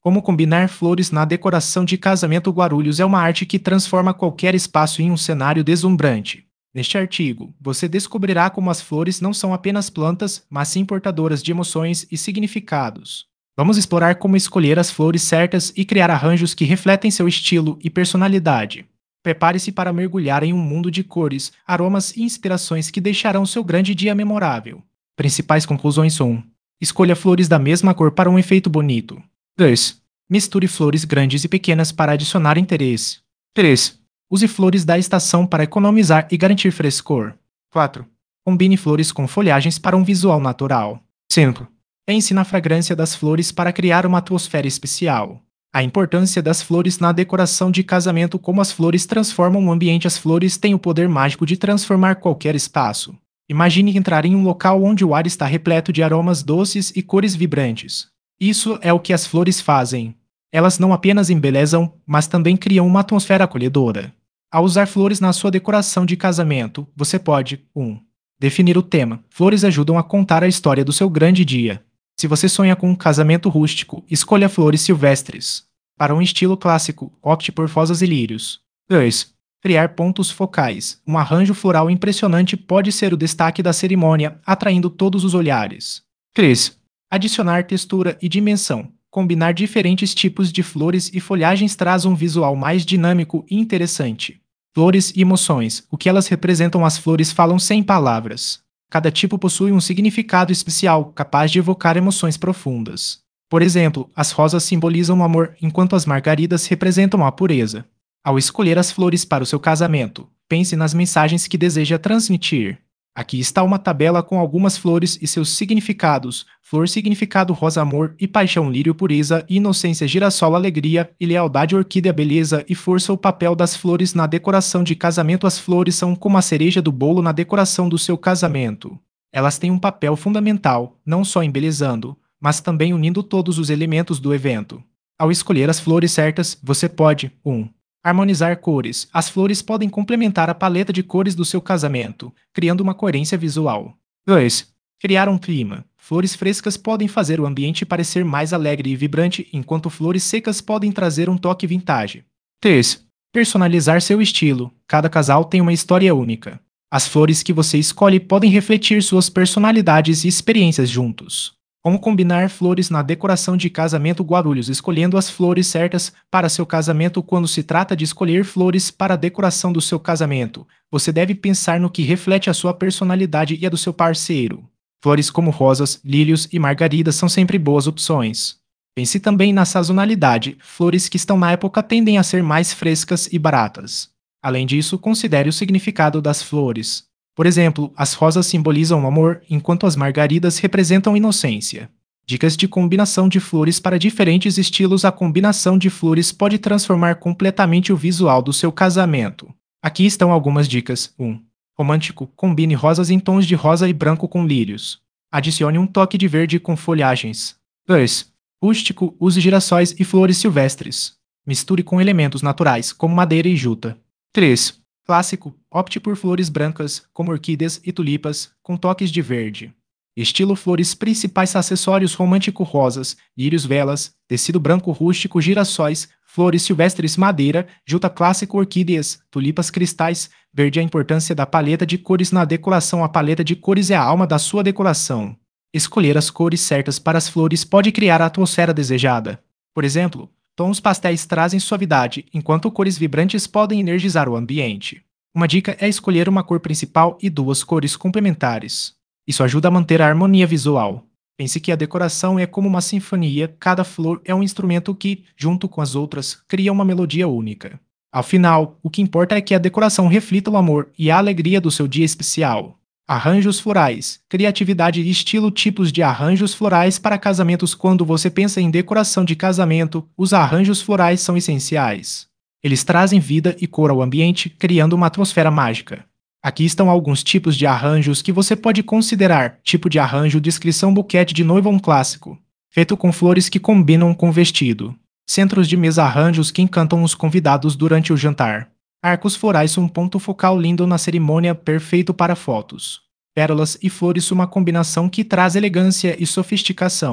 Como combinar flores na decoração de casamento Guarulhos é uma arte que transforma qualquer espaço em um cenário deslumbrante. Neste artigo, você descobrirá como as flores não são apenas plantas, mas sim portadoras de emoções e significados. Vamos explorar como escolher as flores certas e criar arranjos que refletem seu estilo e personalidade. Prepare-se para mergulhar em um mundo de cores, aromas e inspirações que deixarão seu grande dia memorável. Principais conclusões 1. Escolha flores da mesma cor para um efeito bonito. 2. Misture flores grandes e pequenas para adicionar interesse. 3. Use flores da estação para economizar e garantir frescor. 4. Combine flores com folhagens para um visual natural. 5. Pense na fragrância das flores para criar uma atmosfera especial. A importância das flores na decoração de casamento. Como as flores transformam o ambiente. As flores têm o poder mágico de transformar qualquer espaço. Imagine entrar em um local onde o ar está repleto de aromas doces e cores vibrantes. Isso é o que as flores fazem. Elas não apenas embelezam, mas também criam uma atmosfera acolhedora. Ao usar flores na sua decoração de casamento, você pode 1. Definir o tema. Flores ajudam a contar a história do seu grande dia. Se você sonha com um casamento rústico, escolha flores silvestres. Para um estilo clássico, opte por rosas e lírios. 2. Criar pontos focais. Um arranjo floral impressionante pode ser o destaque da cerimônia, atraindo todos os olhares. 3. Adicionar textura e dimensão. Combinar diferentes tipos de flores e folhagens traz um visual mais dinâmico e interessante. Flores e emoções. O que elas representam? As flores falam sem palavras. Cada tipo possui um significado especial, capaz de evocar emoções profundas. Por exemplo, as rosas simbolizam o amor, enquanto as margaridas representam a pureza. Ao escolher as flores para o seu casamento, pense nas mensagens que deseja transmitir. Aqui está uma tabela com algumas flores e seus significados. Flor significado rosa amor e paixão, lírio pureza e inocência, girassol alegria e lealdade, orquídea beleza e força. O papel das flores na decoração de casamento. As flores são como a cereja do bolo na decoração do seu casamento. Elas têm um papel fundamental, não só embelezando, mas também unindo todos os elementos do evento. Ao escolher as flores certas, você pode 1. Harmonizar cores. As flores podem complementar a paleta de cores do seu casamento, criando uma coerência visual. 2. Criar um clima. Flores frescas podem fazer o ambiente parecer mais alegre e vibrante, enquanto flores secas podem trazer um toque vintage. 3. Personalizar seu estilo. Cada casal tem uma história única. As flores que você escolhe podem refletir suas personalidades e experiências juntos. Como combinar flores na decoração de casamento Guarulhos? Escolhendo as flores certas para seu casamento. Quando se trata de escolher flores para a decoração do seu casamento, você deve pensar no que reflete a sua personalidade e a do seu parceiro. Flores como rosas, lírios e margaridas são sempre boas opções. Pense também na sazonalidade. Flores que estão na época tendem a ser mais frescas e baratas. Além disso, considere o significado das flores. Por exemplo, as rosas simbolizam o amor, enquanto as margaridas representam inocência. Dicas de combinação de flores para diferentes estilos. A combinação de flores pode transformar completamente o visual do seu casamento. Aqui estão algumas dicas. 1. Romântico. Combine rosas em tons de rosa e branco com lírios. Adicione um toque de verde com folhagens. 2. Rústico. Use girassóis e flores silvestres. Misture com elementos naturais, como madeira e juta. 3. Clássico. Opte por flores brancas, como orquídeas e tulipas, com toques de verde. Estilo flores principais. Acessórios romântico: rosas, lírios, velas, tecido branco rústico, girassóis, flores silvestres, madeira, juta. Clássico: orquídeas, tulipas, cristais, verde. A importância da paleta de cores na decoração. A paleta de cores é a alma da sua decoração. Escolher as cores certas para as flores pode criar a atmosfera desejada. Por exemplo, tons pastéis trazem suavidade, enquanto cores vibrantes podem energizar o ambiente. Uma dica é escolher uma cor principal e duas cores complementares. Isso ajuda a manter a harmonia visual. Pense que a decoração é como uma sinfonia, cada flor é um instrumento que, junto com as outras, cria uma melodia única. Ao final, o que importa é que a decoração reflita o amor e a alegria do seu dia especial. Arranjos florais. Criatividade e estilo. Tipos de arranjos florais para casamentos. Quando você pensa em decoração de casamento, os arranjos florais são essenciais. Eles trazem vida e cor ao ambiente, criando uma atmosfera mágica. Aqui estão alguns tipos de arranjos que você pode considerar. Tipo de arranjo: descrição: buquete de noiva, um clássico, feito com flores que combinam com o vestido. Centros de mesa: arranjos que encantam os convidados durante o jantar. Arcos florais: um ponto focal lindo na cerimônia, perfeito para fotos. Pérolas e flores: uma combinação que traz elegância e sofisticação.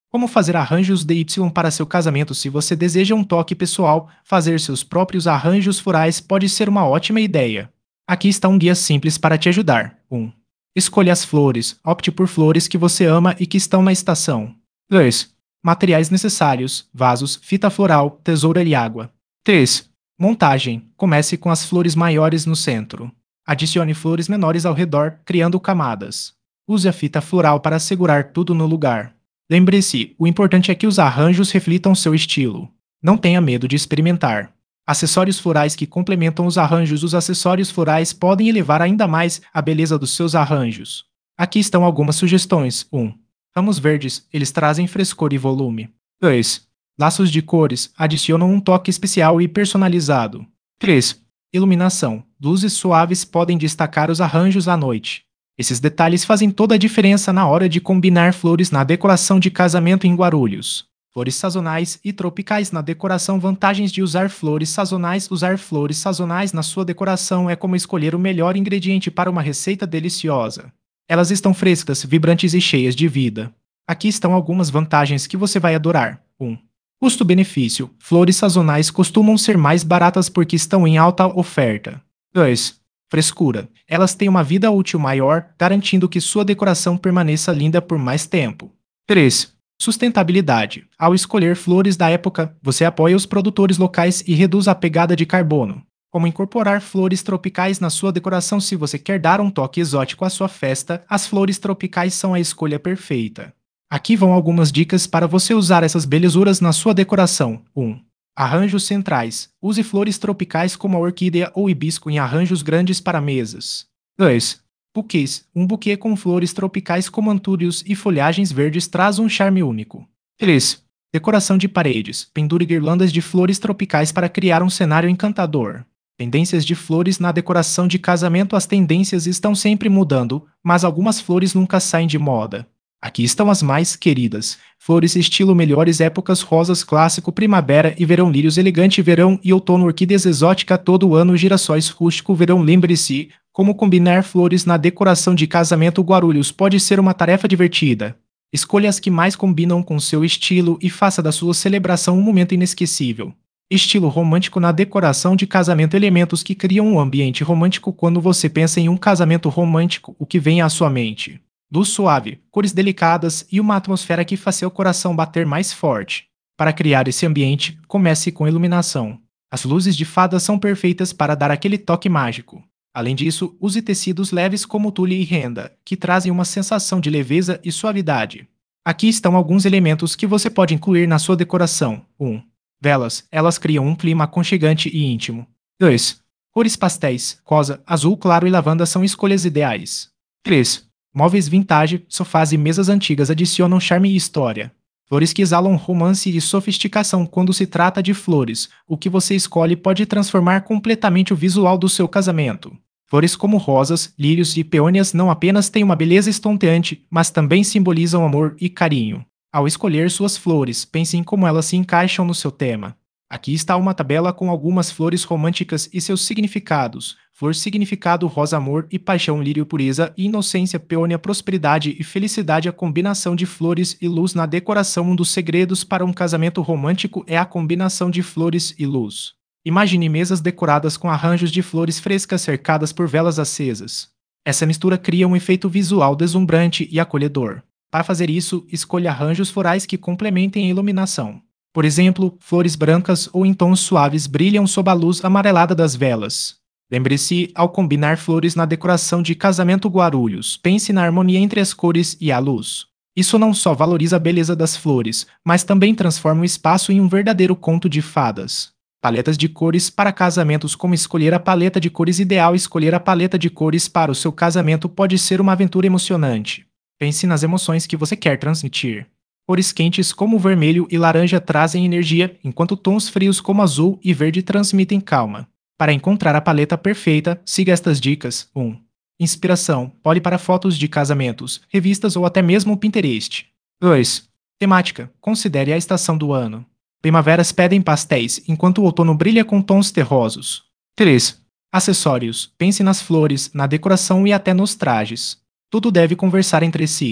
Como fazer arranjos DY para seu casamento? Se você deseja um toque pessoal, fazer seus próprios arranjos florais pode ser uma ótima ideia. Aqui está um guia simples para te ajudar. 1. Escolha as flores. Opte por flores que você ama e que estão na estação. 2. Materiais necessários: vasos, fita floral, tesoura e água. 3. Montagem. Comece com as flores maiores no centro. Adicione flores menores ao redor, criando camadas. Use a fita floral para segurar tudo no lugar. Lembre-se, o importante é que os arranjos reflitam seu estilo. Não tenha medo de experimentar. Acessórios florais que complementam os arranjos. Os acessórios florais podem elevar ainda mais a beleza dos seus arranjos. Aqui estão algumas sugestões. 1. Ramos verdes, eles trazem frescor e volume. 2. Laços de cores, adicionam um toque especial e personalizado. 3. Iluminação, luzes suaves podem destacar os arranjos à noite. Esses detalhes fazem toda a diferença na hora de combinar flores na decoração de casamento em Guarulhos. Flores sazonais e tropicais na decoração. Vantagens de usar flores sazonais. Usar flores sazonais na sua decoração é como escolher o melhor ingrediente para uma receita deliciosa. Elas estão frescas, vibrantes e cheias de vida. Aqui estão algumas vantagens que você vai adorar. 1. Custo-benefício. Flores sazonais costumam ser mais baratas porque estão em alta oferta. 2. Frescura. Elas têm uma vida útil maior, garantindo que sua decoração permaneça linda por mais tempo. 3. Sustentabilidade. Ao escolher flores da época, você apoia os produtores locais e reduz a pegada de carbono. Como incorporar flores tropicais na sua decoração? Se você quer dar um toque exótico à sua festa, as flores tropicais são a escolha perfeita. Aqui vão algumas dicas para você usar essas belezuras na sua decoração. 1. Arranjos centrais. Use flores tropicais como a orquídea ou hibisco em arranjos grandes para mesas. 2. Buquês. Um buquê com flores tropicais como antúrios e folhagens verdes traz um charme único. 3. Decoração de paredes. Pendure guirlandas de flores tropicais para criar um cenário encantador. Tendências de flores na decoração de casamento. As tendências estão sempre mudando, mas algumas flores nunca saem de moda. Aqui estão as mais queridas. Flores estilo melhores épocas: rosas clássico, primavera e verão, lírios elegante, verão e outono, orquídeas exótica todo o ano, girassóis rústico, verão. Lembre-se, como combinar flores na decoração de casamento. Guarulhos pode ser uma tarefa divertida. Escolha as que mais combinam com seu estilo e faça da sua celebração um momento inesquecível. Estilo romântico na decoração de casamento. Elementos que criam um ambiente romântico. Quando você pensa em um casamento romântico, o que vem à sua mente? Luz suave, cores delicadas e uma atmosfera que faz seu coração bater mais forte. Para criar esse ambiente, comece com iluminação. As luzes de fada são perfeitas para dar aquele toque mágico. Além disso, use tecidos leves como tule e renda, que trazem uma sensação de leveza e suavidade. Aqui estão alguns elementos que você pode incluir na sua decoração. 1. Velas, elas criam um clima aconchegante e íntimo. 2. Cores pastéis, rosa, azul claro e lavanda são escolhas ideais. 3. Móveis vintage, sofás e mesas antigas adicionam charme e história. Flores que exalam romance e sofisticação. Quando se trata de flores, o que você escolhe pode transformar completamente o visual do seu casamento. Flores como rosas, lírios e peônias não apenas têm uma beleza estonteante, mas também simbolizam amor e carinho. Ao escolher suas flores, pense em como elas se encaixam no seu tema. Aqui está uma tabela com algumas flores românticas e seus significados. Flor significado: rosa, amor e paixão; lírio, pureza e inocência; peônia, prosperidade e felicidade. A combinação de flores e luz na decoração. Um dos segredos para um casamento romântico é a combinação de flores e luz. Imagine mesas decoradas com arranjos de flores frescas cercadas por velas acesas. Essa mistura cria um efeito visual deslumbrante e acolhedor. Para fazer isso, escolha arranjos florais que complementem a iluminação. Por exemplo, flores brancas ou em tons suaves brilham sob a luz amarelada das velas. Lembre-se, ao combinar flores na decoração de casamento Guarulhos, pense na harmonia entre as cores e a luz. Isso não só valoriza a beleza das flores, mas também transforma o espaço em um verdadeiro conto de fadas. Paletas de cores para casamentos. Como escolher a paleta de cores ideal? Escolher a paleta de cores para o seu casamento pode ser uma aventura emocionante. Pense nas emoções que você quer transmitir. Cores quentes como o vermelho e laranja trazem energia, enquanto tons frios como azul e verde transmitem calma. Para encontrar a paleta perfeita, siga estas dicas. 1. Inspiração. Olhe para fotos de casamentos, revistas ou até mesmo o Pinterest. 2. Temática. Considere a estação do ano. Primaveras pedem pastéis, enquanto o outono brilha com tons terrosos. 3. Acessórios. Pense nas flores, na decoração e até nos trajes. Tudo deve conversar entre si.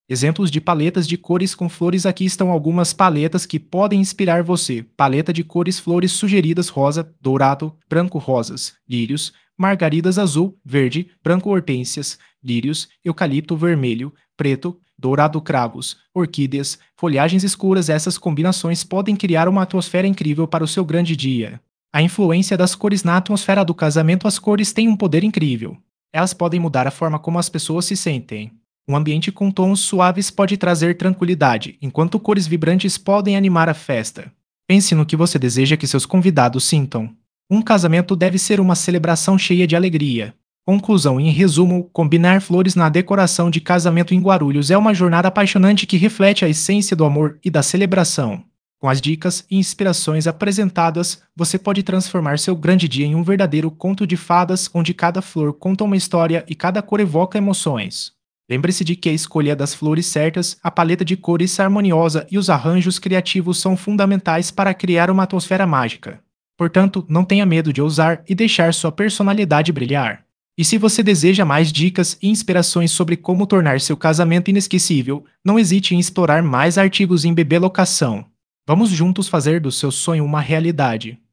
Exemplos de paletas de cores com flores. Aqui estão algumas paletas que podem inspirar você. Paleta de cores flores sugeridas: rosa, dourado, branco rosas, lírios, margaridas azul, verde, branco hortênsias, lírios, eucalipto vermelho, preto, dourado cravos, orquídeas, folhagens escuras. Essas combinações podem criar uma atmosfera incrível para o seu grande dia. A influência das cores na atmosfera do casamento. As cores têm um poder incrível. Elas podem mudar a forma como as pessoas se sentem. Um ambiente com tons suaves pode trazer tranquilidade, enquanto cores vibrantes podem animar a festa. Pense no que você deseja que seus convidados sintam. Um casamento deve ser uma celebração cheia de alegria. Conclusão: em resumo, combinar flores na decoração de casamento em Guarulhos é uma jornada apaixonante que reflete a essência do amor e da celebração. Com as dicas e inspirações apresentadas, você pode transformar seu grande dia em um verdadeiro conto de fadas, onde cada flor conta uma história e cada cor evoca emoções. Lembre-se de que a escolha das flores certas, a paleta de cores harmoniosa e os arranjos criativos são fundamentais para criar uma atmosfera mágica. Portanto, não tenha medo de ousar e deixar sua personalidade brilhar. E se você deseja mais dicas e inspirações sobre como tornar seu casamento inesquecível, não hesite em explorar mais artigos em BB Locação. Vamos juntos fazer do seu sonho uma realidade.